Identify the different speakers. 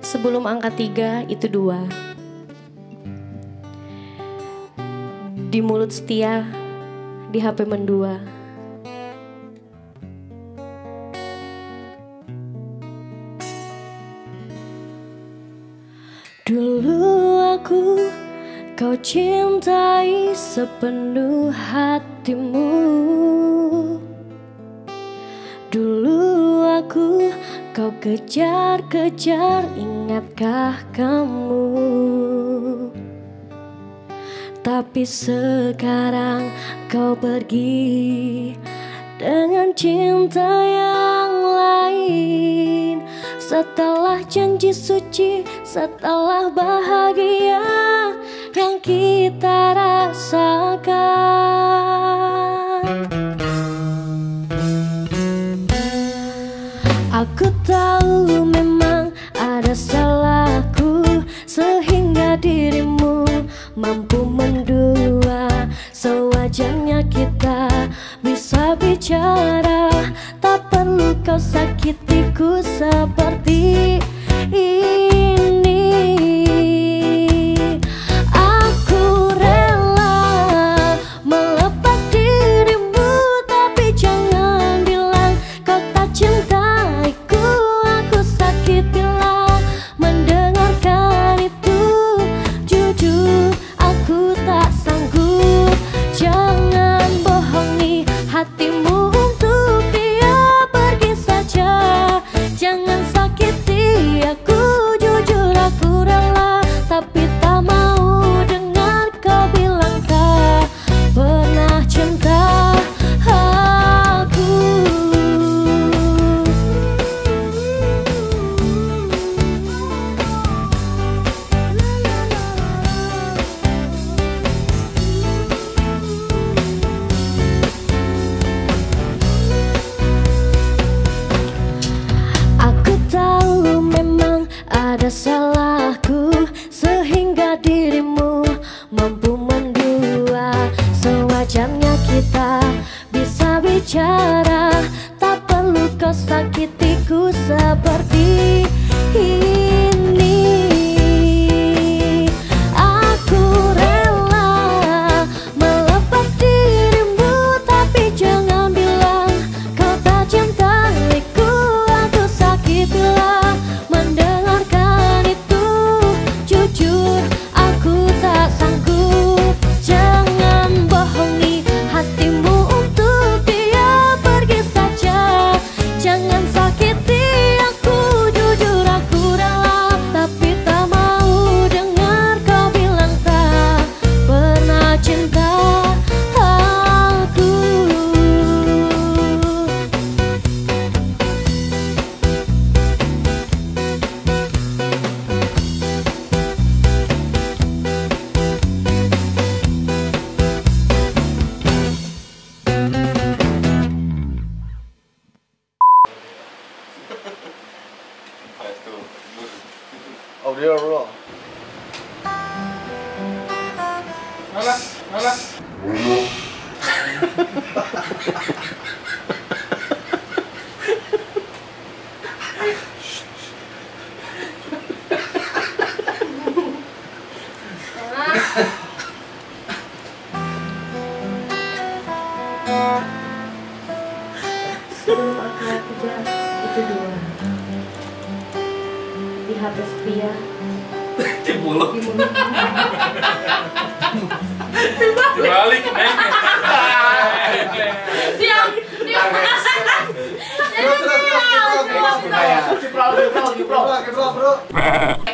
Speaker 1: Sebelum angka 3 itu 2. Di mulut setia, di HP mendua. Dulu aku kau cintai sepenuh hatimu. Dulu aku kau kejar-kejar, ingatkah kamu? Tapi sekarang kau pergi dengan cinta yang lain. Setelah janji suci, setelah bahagia yang kita rasakan. Aku tahu memang ada salahku, sehingga dirimu mampu mendua. Sewajarnya kita bisa bicara, tak perlu kau sakitiku seperti ini. Aku rela melepas dirimu, tapi jangan bilang kau tak cintaiku. Aku sakit bila mendengarkan itu. Jujur aku tak sanggup. Jangan bohongi hatimu untuk dia pergi saja. Jangan sakiti aku. Jujur aku rela, tapi tak mau dengar kau bilang tak pernah cinta aku. Aku tahu memang ada salahku, sehingga dirimu mampu mendua. Sewajarnya kita bisa bicara, tak perlu kau sakitiku seperti ini. Aku rela melepas dirimu, tapi jangan bilang kau tak cintaiku. Aku sakit bila mendengarkan itu. Jujur aku tak sanggup. Jangan bohongi hatimu untuk dia pergi saja. Jangan sakiti aku. Jujur aku rela, tapi tak mau dengar kau bilang tak pernah cinta aku.
Speaker 2: Audio roll.
Speaker 3: Alah, alah.
Speaker 1: Sebelum angka 3 itu 2. Di HP setia,
Speaker 3: Di mulut.
Speaker 1: di mulut.
Speaker 3: Dibalik neng.
Speaker 4: Diam.
Speaker 2: Terus. Bro.